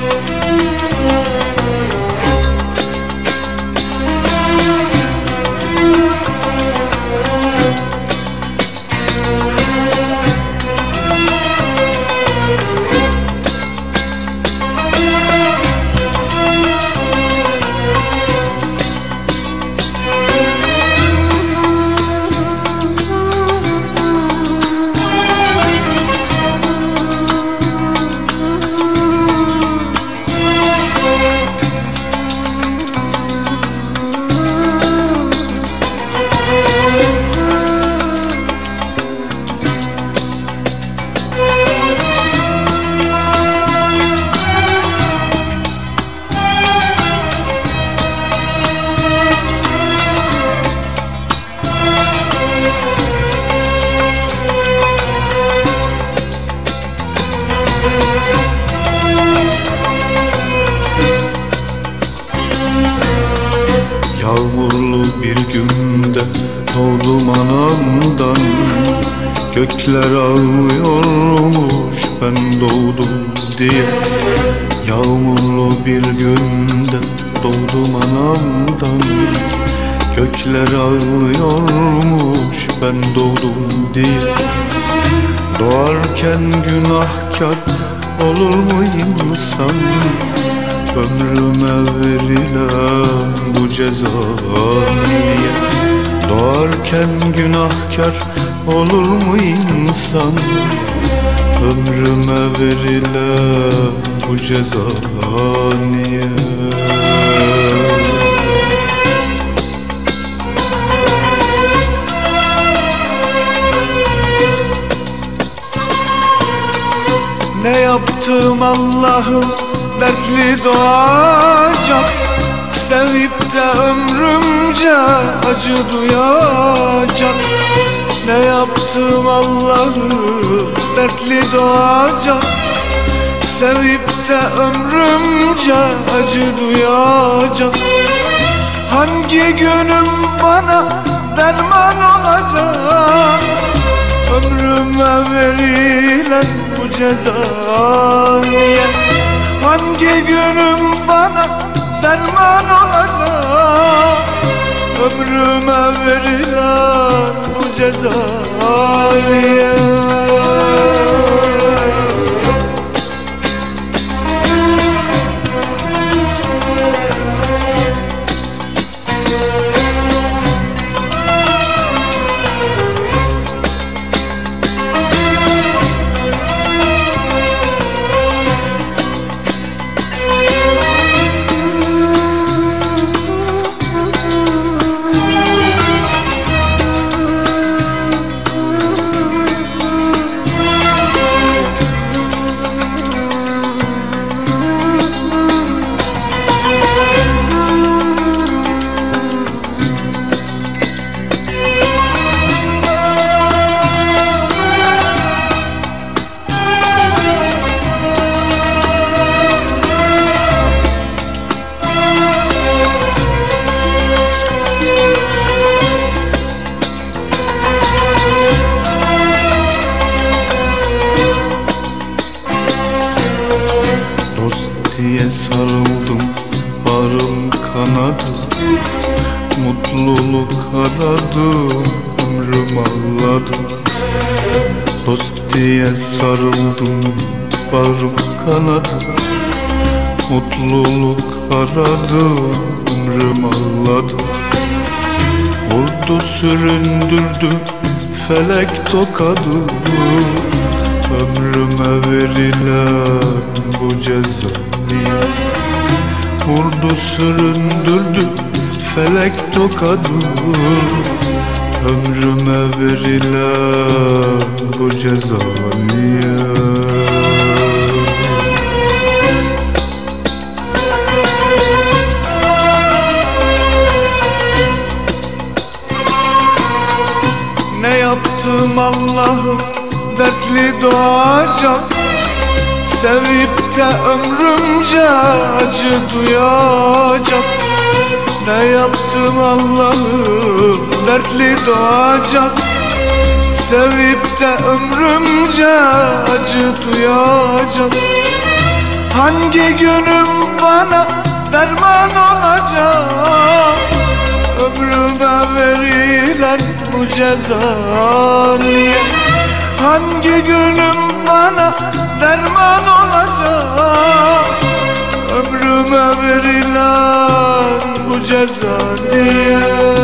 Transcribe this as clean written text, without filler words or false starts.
Yağmurlu bir günde doğdum anamdan. Gökler ağlıyormuş ben doğdum diye. Yağmurlu bir günde doğdum anamdan. Gökler ağlıyormuş ben doğdum diye. Doğarken günahkar olur mu insan? Ömrüme verilen bu ceza niye? Doğarken günahkar olur mu insan? Ömrüme verilen bu ceza niye? Ne yaptım Allah'ım dertli doğacak, sevip de ömrümce acı duyacak. Ne yaptım Allah'ım dertli doğacak, sevip de ömrümce acı duyacak. Hangi günüm bana derman olacak? Ömrüme verilen bu ceza niye? Hangi günüm bana derman olacak? Ömrüme verilen bu ceza niye? Diye sarıldım, bağrım kanadı. Mutluluk aradım, ömrüm ağladı. Dost diye sarıldım, bağrım kanadı. Mutluluk aradım, ömrüm ağladı. Vurdu süründürdü felek tokadı. Ömrüme verilen bu ceza niye? Vurdu süründürdü felek tokadı. Ömrüme verilen bu ceza niye? Ne yaptım Allah'ım dertli doğacak, sevip de ömrümce acı duyacak. Ne yaptım Allah'ım dertli doğacak, sevip de ömrümce acı duyacak. Hangi günüm bana derman olacak? Ömrüme verilen bu ceza niye? Hangi günüm bana derman olacak? Ömrüme verilen bu ceza niye?